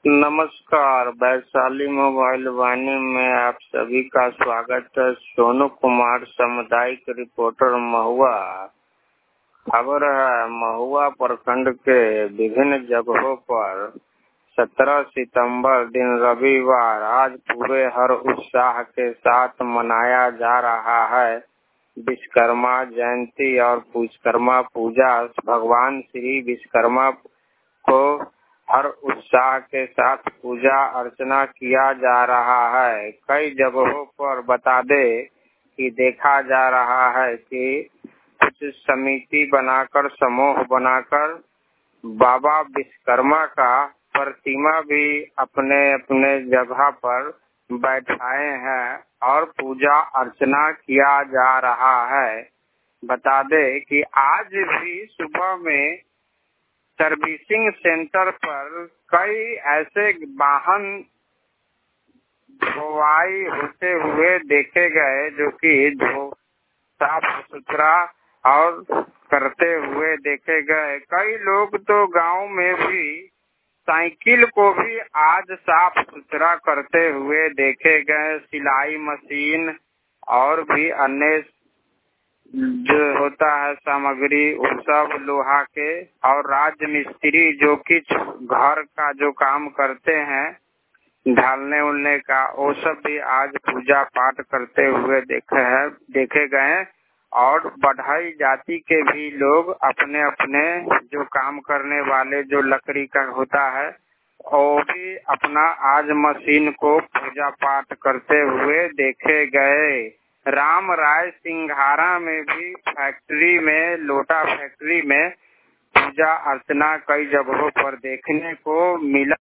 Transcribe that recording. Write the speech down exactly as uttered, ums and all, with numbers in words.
नमस्कार, वैशाली मोबाइल वाणी में आप सभी का स्वागत है। सोनू कुमार, सामुदायिक रिपोर्टर, महुआ। खबर है, महुआ प्रखंड के विभिन्न जगहों पर सत्रह सितंबर दिन रविवार आज पूरे हर उत्साह के साथ मनाया जा रहा है विश्वकर्मा जयंती और विश्वकर्मा पूजा। भगवान श्री विश्वकर्मा को हर उत्साह के साथ पूजा अर्चना किया जा रहा है। कई जगहों पर बता दे कि देखा जा रहा है कि कुछ समिति बनाकर, समूह बनाकर बाबा विश्वकर्मा का प्रतिमा भी अपने अपने जगह पर बैठाए हैं और पूजा अर्चना किया जा रहा है। बता दे कि आज भी सुबह में सर्विसिंग सेंटर पर कई ऐसे वाहन धोवाई होते हुए देखे गए जो कि धो साफ सुथरा और करते हुए देखे गए। कई लोग तो गांव में भी साइकिल को भी आज साफ सुथरा करते हुए देखे गए। सिलाई मशीन और भी अन्य जो होता है सामग्री, वो सब लोहा के, और राज मिस्त्री जो कि घर का जो काम करते हैं ढालने उलने का, वो सब भी आज पूजा पाठ करते हुए देखे हैं देखे गए। और बढ़ई जाति के भी लोग अपने अपने जो काम करने वाले जो लकड़ी का होता है वो भी अपना आज मशीन को पूजा पाठ करते हुए देखे गए। राम राय सिंघारा में भी फैक्ट्री में, लोटा फैक्ट्री में पूजा अर्चना कई जगहों पर देखने को मिला।